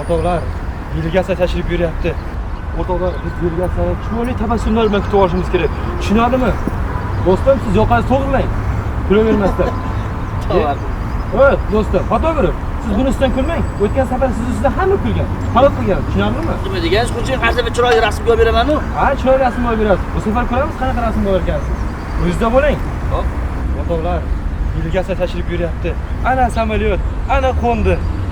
O'rtoqlar, delegatsiya tashrif buyuryapti. O'rtoqlar, biz delegatsiyani chiroyli tabassumlar bilan kutib olishimiz kerak. Tushunadimi? Do'stim, siz yoqangizni to'g'rilang. Kulavermasdan. Evet, do'stim, fotograf. Siz buni ustidan kulmang. O'tgan safar siz ustidan hamma kulgan. Xalq qilgan, tushunarlimi? Nima deganingiz, Xo'jayin, har safar chiroyli rasm olib beraman-ku. Ha, chiroyli rasm olib berasiz. Bu safar ko'ramiz qanaqa rasm olib bergansiz. O'zingizda bo'ling. Hop. O'rtoqlar, delegatsiya tashrif buyuryapti. Ana samolyot, ana qo'ndi.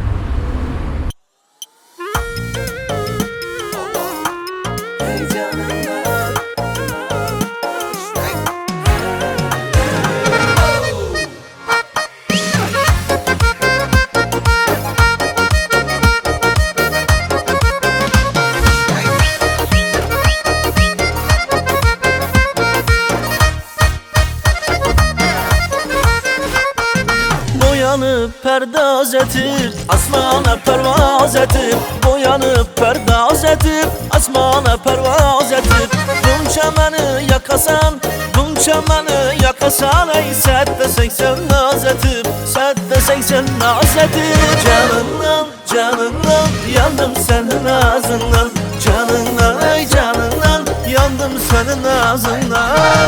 Boyanıp perdaz etip asmana pervaz etip, boyanıp perdaz etip asmana pervaz etip, bunca beni yakasan, bunca beni yakasan, ey 780 naz etip, 780 naz etip. Canından, canından yandım senin ağzından, canından, ey canından yandım senin ağzından.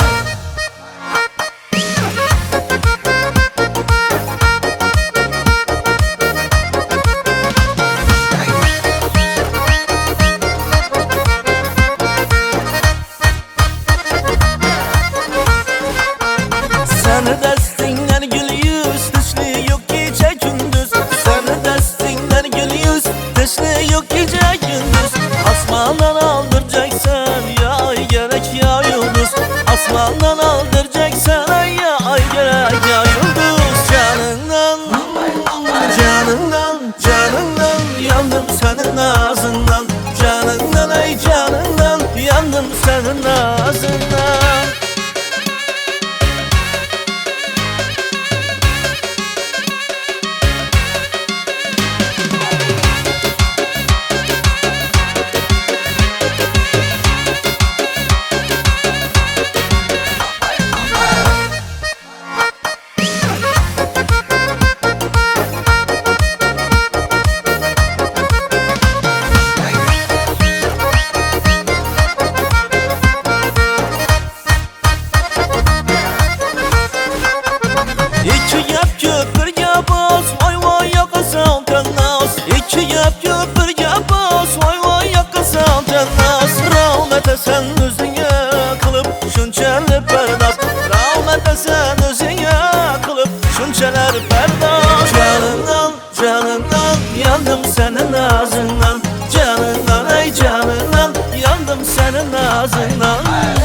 Seni destinler gül yüz, dişli yok gece gündüz. Seni destinler gül yüz, dişli yok gece gündüz. Asmandan aldıracaksan ya ay gerek ya yıldız. Asmandan aldıracaksan ya ay gerek ya yıldız. Canından, canından, canından yandım senin ağzından. Canından ay canından yandım senin ağzından. İki yap köpür yapaz, vay vay yakasan tennas. İki yap köpür yapaz, vay vay yakasan tennas. Rahmet esen özüne kılıp şunçalı perdas. Rahmet esen özüne kılıp şunçalı perdas. Canından, canından yandım senin ağzından. Canından, ey canından yandım senin ağzından.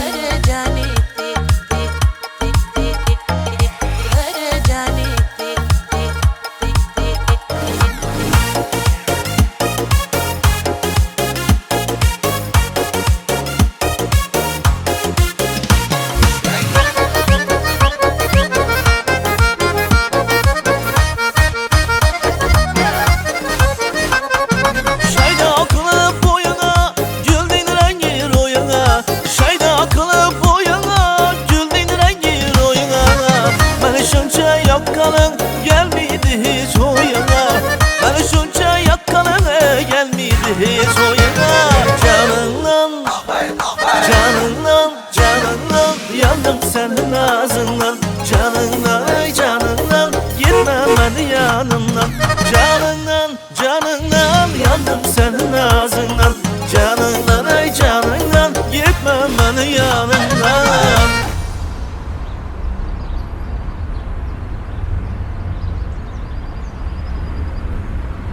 Yakkalın gelmedi hiç oyuna. Beni şunca yakkalın gelmedi hiç oyuna. Canından, canından, canından yandım senin ağzından. Canından, ey canından gitme beni yanından. Canından, canından yandım senin ağzından. Canından, ey canından gitme beni yanından.